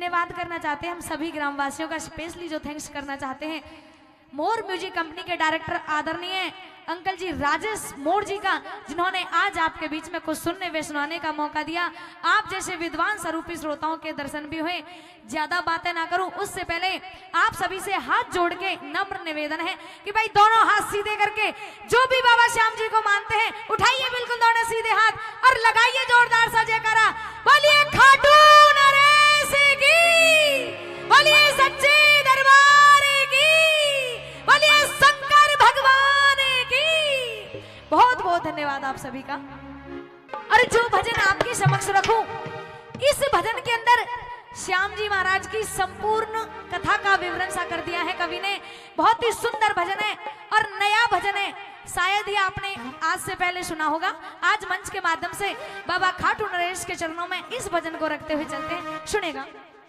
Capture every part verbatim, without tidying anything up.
धन्यवाद करना चाहते हैं हम सभी ग्रामवासियों का, स्पेशली जो थैंक्स करना चाहते हैं मोर म्यूजिक कंपनी के डायरेक्टर आदरणीय अंकल जी राजेश मोर जी का, जिन्होंने आज आपके बीच में कुछ सुनने व सुनाने का मौका दिया। आप जैसे विद्वान स्वरूपी श्रोताओं के दर्शन भी हुए। ज्यादा बातें ना करूं उससे पहले आप सभी से हाथ जोड़ के नम्र निवेदन है कि भाई दोनों हाथ सीधे करके जो भी बाबा श्याम जी को मानते हैं उठाइए बिल्कुल दोनों सीधे हाथ और लगाइए जोरदार सा जयकारा। बोलिए खाटू नरेश की, बोलिए सच्चे दरबार की, बोलिए शंकर भगवान की। बहुत बहुत धन्यवाद आप सभी का। और जो भजन आपके समक्ष रखूं, इस भजन के अंदर श्याम जी महाराज की संपूर्ण कथा का विवरण सा कर दिया है कवि ने। बहुत ही सुंदर भजन है और नया भजन है, शायद ही आपने आज से पहले सुना होगा। आज मंच के माध्यम से बाबा खाटू नरेश के चरणों में इस भजन को रखते हुए चलते हैं, सुनेगा।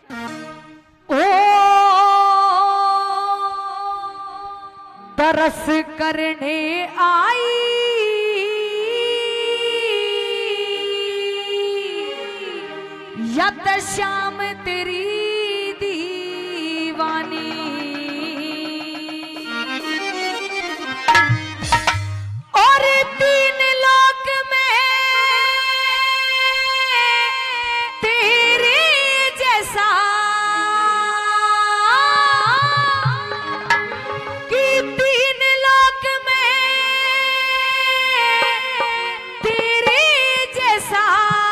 ओ तरस करने आई यत श्याम तेरी दीवानी, और तीन लोक में तेरे जैसा कि तीन लोक में तेरे जैसा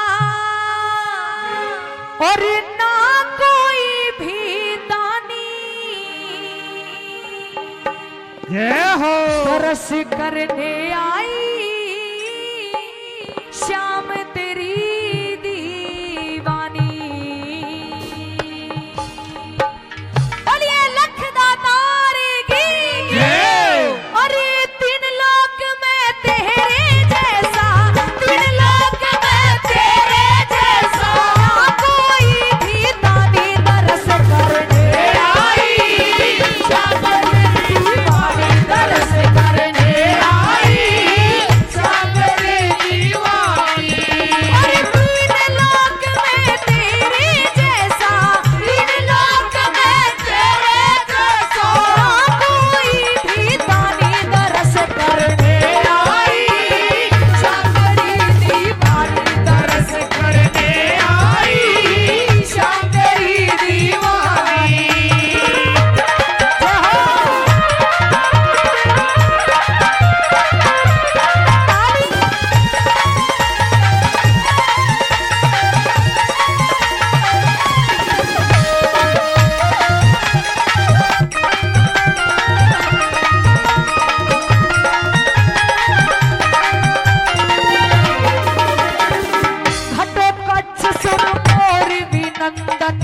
और ना कोई भी दानी। जय हो। तरस करने आई श्याम तेरी दीवानी, बोलिए लख दातार की, और तीन लोक में तेरे जैसा, तीन लोक में तेरे जैसा कोई भी दानी तरस करने आई श्याम तेरी दीवानी, तरस करने आई श्याम तेरी दीवानी, और तीन लोक में तेरे जैसा, तीन लोक में तेरे जैसा कोई भी दानी तरस करने आई श्याम तेरी दीवानी, तरस करने आई श्याम तेरी दीवानी। घटोत्कच सुर मोर विनंदन